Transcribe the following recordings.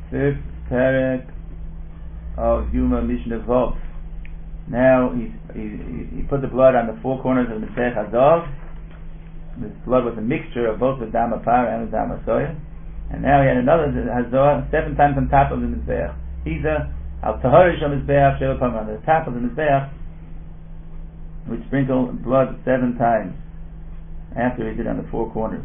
Fifth parak of Yuma Mishnah Vov. Now he put the blood on the four corners of the Mizbech Hazov. This blood was a mixture of both the Dama Par and the Dama Soya. And now he had another Hazor 7 times on top of the Mizbech. Either Al Taharish on Mizbech, Sheva Pam on the top of the Mizbech, we sprinkle blood 7 times after he did on the four corners.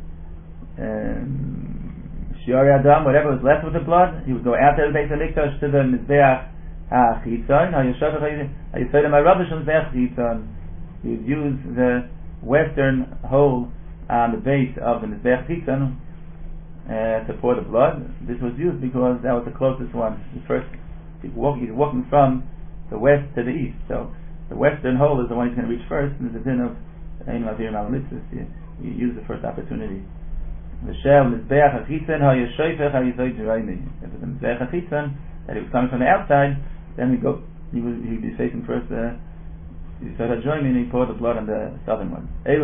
Shiori Adam, whatever was left with the blood, he would go out to the Beis HaMikdash to the Mizbeach HaChitzon. He would use the western hole on the base of the Mizbeach Chitzon to pour the blood. This was used because that was the closest one. The first, he's walking from the west to the east, so the western hole is the one he's going to reach first, and there's a din of Ein Mavir Malamitzvus. You use the first opportunity. The shell Mizbeach HaChitzon HaYeshoifech HaYizoy Jeraymi. If it's the Mizbeach HaChitzon that he was coming from the outside, then he'd be facing first the Yizoy HaJeraymi, and he poured the blood on the southern one. Whether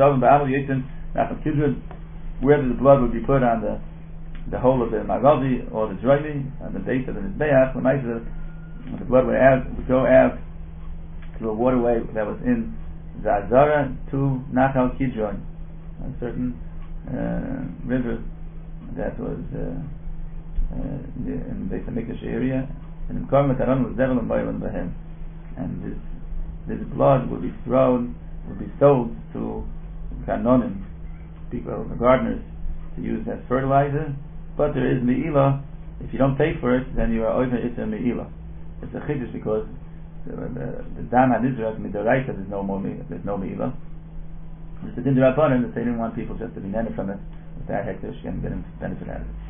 the blood would be put on the hole of the Magavi or the Jeraymi, on the base of the Mizbeach, when the blood would go out to a waterway that was in the Azara to Nachal Kidron, a certain river that was in the Beis HaMikdash area, and in Kormat Aron was Zevel and Boilan Bahem, and this blood would be sold to Kanonim, people, the gardeners, to use as fertilizer. But there is Me'ilah. If you don't pay for it, then you are over it's a Me'ilah. It's a chiddush because the Dam HaNizrak Midoraita there's no Me'ilah. It's a din d'Rabbanan that they didn't want people just to be netted from it with that hektish and get benefit out of it.